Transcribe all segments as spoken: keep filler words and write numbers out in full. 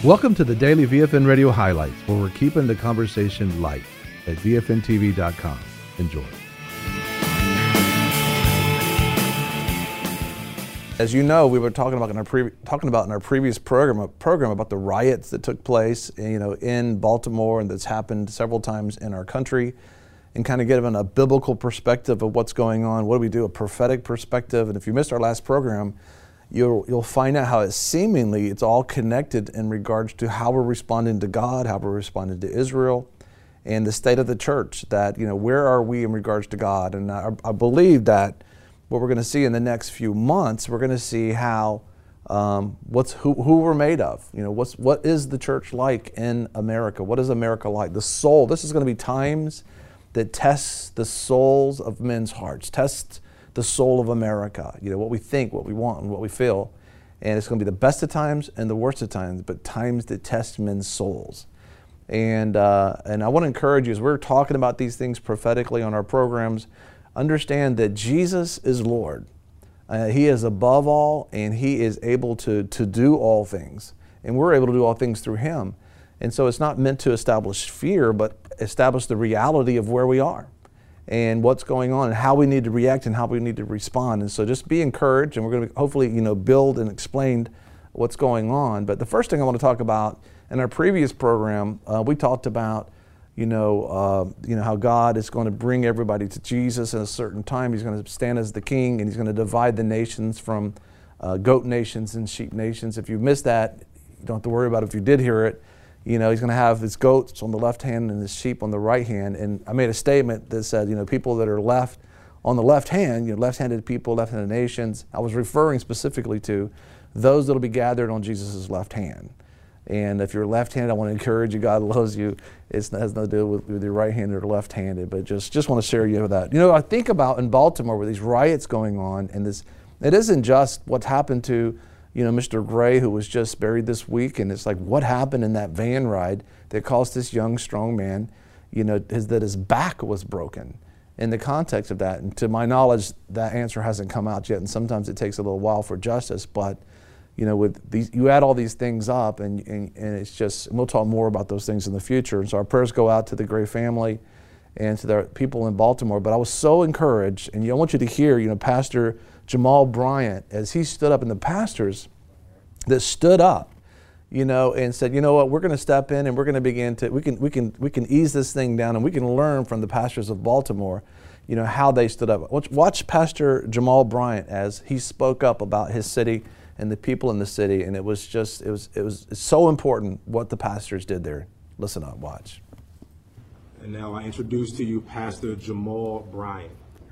Welcome to the Daily V F N Radio Highlights, where we're keeping the conversation light at V F N T V dot com. Enjoy. As you know, we were talking about in our pre- talking about in our previous program program about the riots that took place, you know, in Baltimore and that's happened several times in our country, and kind of given a biblical perspective of what's going on. What do we do? A prophetic perspective. And if you missed our last program, you'll you'll find out how it seemingly it's all connected in regards to how we're responding to God, how we're responding to Israel, and the state of the church. That, you know, where are we in regards to God? And I, I believe that what we're going to see in the next few months, we're going to see how um, what's who who we're made of. You know, what's what is the church like in America? What is America like? The soul. This is going to be times that tests the souls of men's hearts, tests the soul of America. You know, what we think, what we want, and what we feel. And it's going to be the best of times and the worst of times, but times that test men's souls. And uh, and I want to encourage you, as we're talking about these things prophetically on our programs, understand that Jesus is Lord. Uh, he is above all, and He is able to, to do all things. And we're able to do all things through Him. And so it's not meant to establish fear, but establish the reality of where we are and what's going on and how we need to react and how we need to respond. And so just be encouraged, and we're going to hopefully, you know, build and explain what's going on. But the first thing I want to talk about, in our previous program, uh, we talked about You know, uh, you know how God is going to bring everybody to Jesus in a certain time. He's going to stand as the king, and He's going to divide the nations from uh, goat nations and sheep nations. If you missed that, you don't have to worry about it. If you did hear it, you know, He's going to have His goats on the left hand and His sheep on the right hand. And I made a statement that said, you know, people that are left on the left hand, you know, left-handed people, left-handed nations. I was referring specifically to those that will be gathered on Jesus' left hand. And if you're left-handed, I want to encourage you. God loves you. It's, it has nothing to do with, with your right-handed or left-handed, but just, just want to share you with that. You know, I think about in Baltimore with these riots going on, and this, it isn't just what's happened to, you know, Mister Gray, who was just buried this week, and it's like, what happened in that van ride that caused this young, strong man, you know, his, that his back was broken in the context of that. And to my knowledge, that answer hasn't come out yet, and sometimes it takes a little while for justice, but you know, with these, you add all these things up, and, and, and it's just, and we'll talk more about those things in the future. And so our prayers go out to the Gray family and to the people in Baltimore. But I was so encouraged, and you know, I want you to hear, you know, Pastor Jamal Bryant, as he stood up, and the pastors that stood up, you know, and said, you know what, we're going to step in, and we're going to begin to, we can, we can, we can ease this thing down, and we can learn from the pastors of Baltimore, you know, how they stood up. Watch, watch Pastor Jamal Bryant as he spoke up about his city and the people in the city, and it was just, it was, it was so important what the pastors did there. Listen up, watch. And now I introduce to you Pastor Jamal Bryant.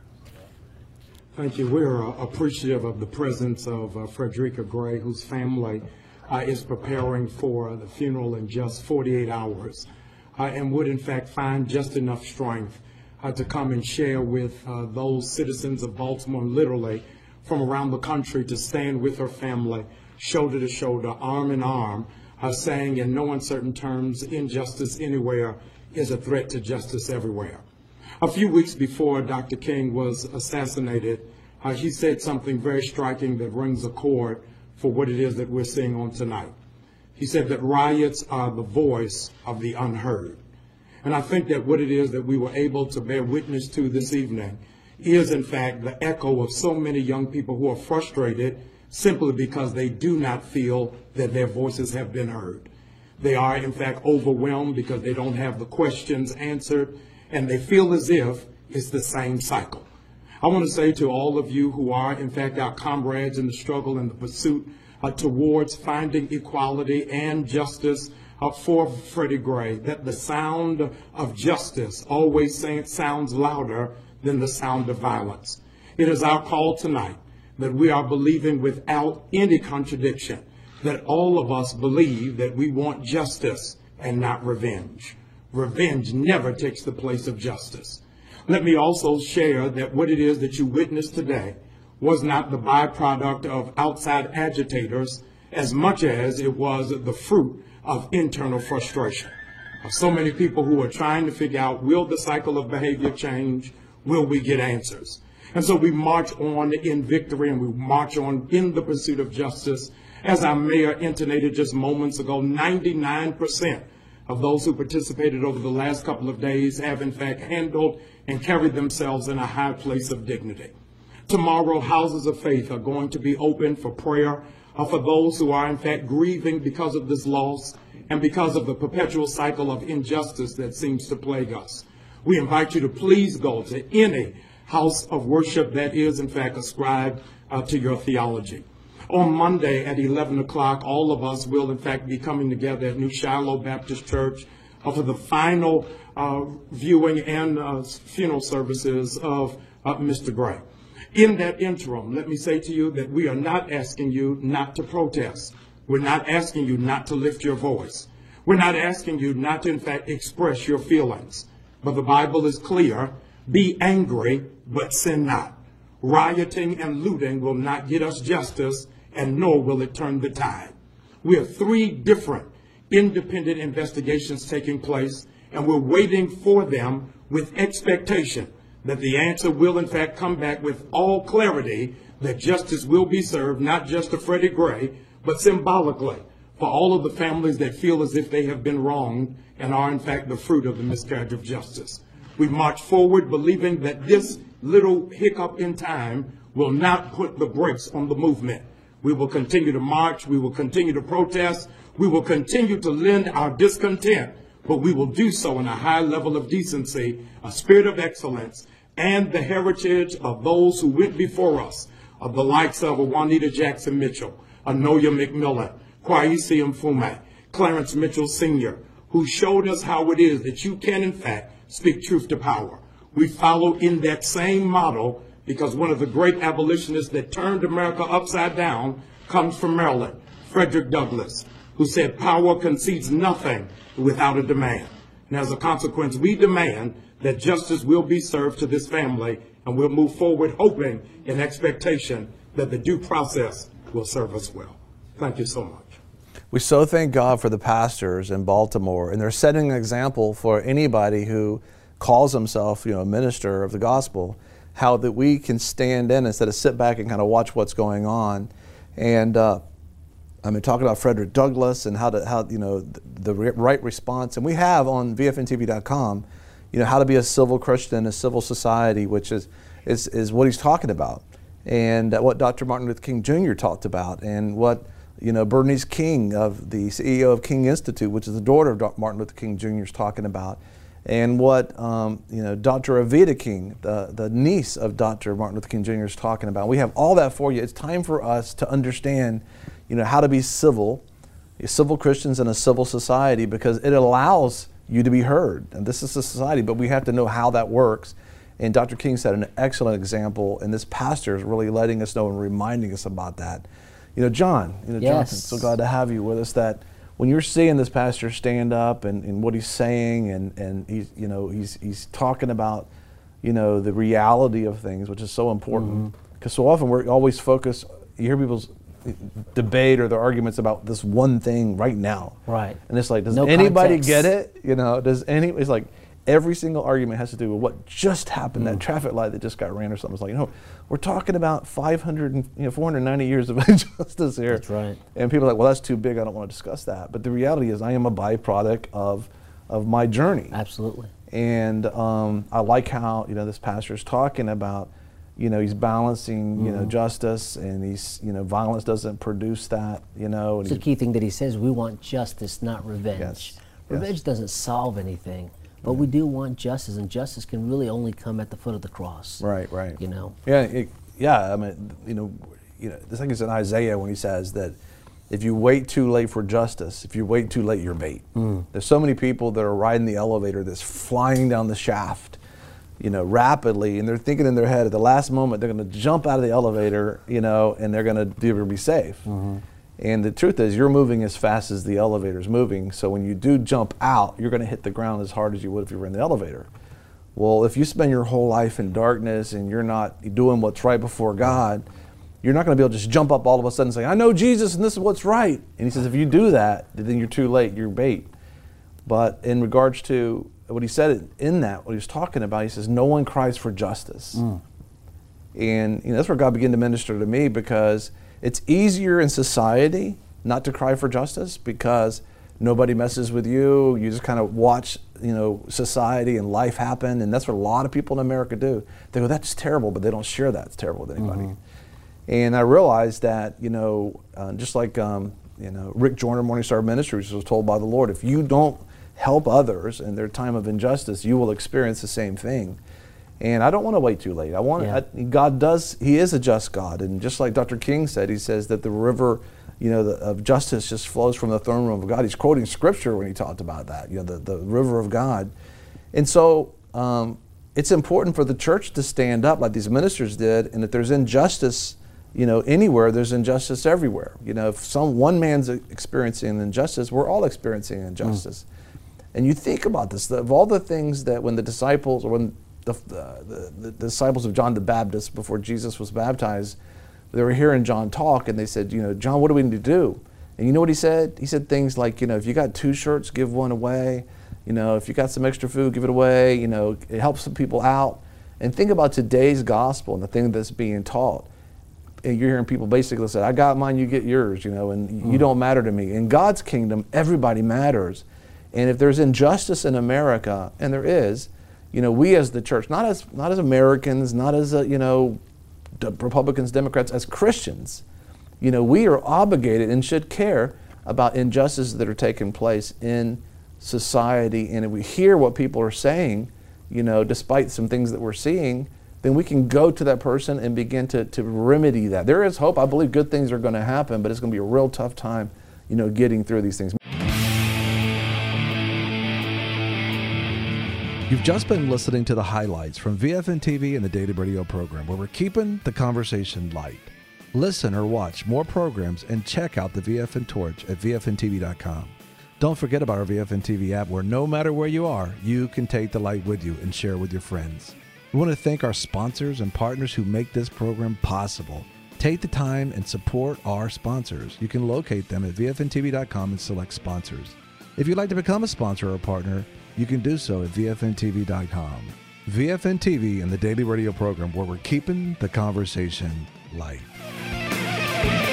Thank you. We're uh, appreciative of the presence of uh, Frederica Gray, whose family uh, is preparing for the funeral in just forty-eight hours, uh, and would in fact find just enough strength uh, to come and share with uh, those citizens of Baltimore, literally from around the country, to stand with her family, shoulder to shoulder, arm in arm, uh, saying in no uncertain terms, injustice anywhere is a threat to justice everywhere. A few weeks before Doctor King was assassinated, uh, he said something very striking that rings a chord for what it is that we're seeing on tonight. He said that riots are the voice of the unheard. And I think that what it is that we were able to bear witness to this evening is in fact the echo of so many young people who are frustrated simply because they do not feel that their voices have been heard. They are in fact overwhelmed because they don't have the questions answered, and they feel as if it's the same cycle. I want to say to all of you who are in fact our comrades in the struggle and the pursuit uh, towards finding equality and justice uh, for Freddie Gray, that the sound of justice always sounds louder than the sound of violence. It is our call tonight that we are believing without any contradiction that all of us believe that we want justice and not revenge. Revenge never takes the place of justice. Let me also share that what it is that you witnessed today was not the byproduct of outside agitators as much as it was the fruit of internal frustration. So many people who are trying to figure out, will the cycle of behavior change? Will we get answers? And so we march on in victory, and we march on in the pursuit of justice. As our mayor intonated just moments ago, ninety-nine percent of those who participated over the last couple of days have in fact handled and carried themselves in a high place of dignity. Tomorrow, houses of faith are going to be open for prayer uh, for those who are in fact grieving because of this loss and because of the perpetual cycle of injustice that seems to plague us. We invite you to please go to any house of worship that is in fact ascribed uh, to your theology. On Monday at eleven o'clock, all of us will in fact be coming together at New Shiloh Baptist Church uh, for the final uh, viewing and uh, funeral services of uh, Mister Gray. In that interim, let me say to you that we are not asking you not to protest. We're not asking you not to lift your voice. We're not asking you not to, in fact, express your feelings. But the Bible is clear: be angry, but sin not. Rioting and looting will not get us justice, and nor will it turn the tide. We have three different independent investigations taking place, and we're waiting for them with expectation that the answer will in fact come back with all clarity, that justice will be served, not just to Freddie Gray, but symbolically for all of the families that feel as if they have been wronged and are in fact the fruit of the miscarriage of justice. We march forward believing that this little hiccup in time will not put the brakes on the movement. We will continue to march, we will continue to protest, we will continue to lend our discontent, but we will do so in a high level of decency, a spirit of excellence, and the heritage of those who went before us, of the likes of Juanita Jackson Mitchell, Anoya McMillan, Kwesi Mfume, Clarence Mitchell Senior, who showed us how it is that you can in fact speak truth to power. We follow in that same model because one of the great abolitionists that turned America upside down comes from Maryland, Frederick Douglass, who said power concedes nothing without a demand. And as a consequence, we demand that justice will be served to this family, and we'll move forward hoping in expectation that the due process will serve us well. Thank you so much. We so thank God for the pastors in Baltimore, and they're setting an example for anybody who calls himself, you know, a minister of the gospel, how that we can stand in instead of sit back and kind of watch what's going on. And uh, I mean, talking about Frederick Douglass and how to, how you know, the, the right response, and we have on V F N T V dot com, you know, how to be a civil Christian, a civil society, which is is is what he's talking about, and what Doctor Martin Luther King Junior talked about, and what, you know, Bernice King, of the C E O of King Institute, which is the daughter of Martin Luther King Junior, is talking about, and what um, you know, Doctor Avita King, the the niece of Doctor Martin Luther King Junior, is talking about. We have all that for you. It's time for us to understand, you know, how to be civil, civil Christians in a civil society, because it allows you to be heard. And this is a society, but we have to know how that works. And Doctor King set an excellent example, and this pastor is really letting us know and reminding us about that. You know, John, you know, yes. Jonathan, so glad to have you with us. That when you're seeing this pastor stand up and, and what he's saying, and, and he's, you know, he's, he's talking about, you know, the reality of things, which is so important. Because mm-hmm. so often we're always focused, you hear people's debate or their arguments about this one thing right now. Right. And it's like, does No anybody context. get it? You know, does any, it's like every single argument has to do with what just happened, mm. that traffic light that just got ran or something. It's like, you know, we're talking about five hundred, and, you know, four hundred ninety years of injustice here. That's right. And people are like, well, that's too big, I don't want to discuss that. But the reality is I am a byproduct of, of my journey. Absolutely. And um, I like how, you know, this pastor is talking about, you know, he's balancing, mm-hmm. you know, justice, and he's, you know, violence doesn't produce that, you know. And it's the key thing that he says: we want justice, not revenge. Yes. Revenge yes. doesn't solve anything, but we do want justice, and justice can really only come at the foot of the cross. Right, right. You know. Yeah, it, yeah. I mean, you know, you know, this thing is in Isaiah when he says that if you wait too late for justice, if you wait too late, you're bait. Mm. There's so many people that are riding the elevator that's flying down the shaft, you know, rapidly, and they're thinking in their head at the last moment they're going to jump out of the elevator, you know, and they're going to do be safe. Mm-hmm. And the truth is, you're moving as fast as the elevator's moving. So when you do jump out, you're going to hit the ground as hard as you would if you were in the elevator. Well, if you spend your whole life in darkness and you're not doing what's right before God, you're not going to be able to just jump up all of a sudden and say, I know Jesus and this is what's right. And he says, if you do that, then you're too late, you're bait. But in regards to what he said in that, what he was talking about, he says, no one cries for justice. Mm. And you know, that's where God began to minister to me, because It's easier in society not to cry for justice because nobody messes with you. You just kind of watch, you know, society and life happen, and that's what a lot of people in America do. They go, that's terrible, but they don't share that it's terrible with anybody. Mm-hmm. And I realized that, you know, uh, just like, um, you know, Rick Joyner, Morningstar Ministries, was told by the Lord, if you don't help others in their time of injustice, you will experience the same thing. And I don't want to wait too late. I want yeah. I, God does. He is a just God, and just like Doctor King said, he says that the river, you know, the, of justice just flows from the throne room of God. He's quoting Scripture when he talked about that. You know, the the river of God, and so um, it's important for the church to stand up like these ministers did. And if there's injustice, you know, anywhere, there's injustice everywhere. You know, if some one man's experiencing injustice, we're all experiencing injustice. Mm. And you think about this: of all the things that when the disciples or when The, the, the disciples of John the Baptist before Jesus was baptized, they were hearing John talk, and they said, you know, John, what do we need to do? And you know what he said? He said things like, you know, if you got two shirts, give one away. You know, if you got some extra food, give it away. You know, it helps some people out. And think about today's gospel and the thing that's being taught. And you're hearing people basically say, I got mine, you get yours, you know, and mm. you don't matter to me. In God's kingdom, everybody matters. And if there's injustice in America, and there is, you know, we as the church, not as not as Americans, not as uh, you know, Republicans, Democrats, as Christians, you know, we are obligated and should care about injustices that are taking place in society. And if we hear what people are saying, you know, despite some things that we're seeing, then we can go to that person and begin to to remedy that. There is hope. I believe good things are going to happen, but it's going to be a real tough time, you know, getting through these things. You've just been listening to the highlights from V F N T V and the Daily Radio program, where we're keeping the conversation light. Listen or watch more programs and check out the V F N Torch at V F N T V dot com. Don't forget about our V F N T V app, where no matter where you are, you can take the light with you and share with your friends. We want to thank our sponsors and partners who make this program possible. Take the time and support our sponsors. You can locate them at V F N T V dot com and select sponsors. If you'd like to become a sponsor or partner, you can do so at V F N T V dot com. V F N T V and the Daily Radio program, where we're keeping the conversation light.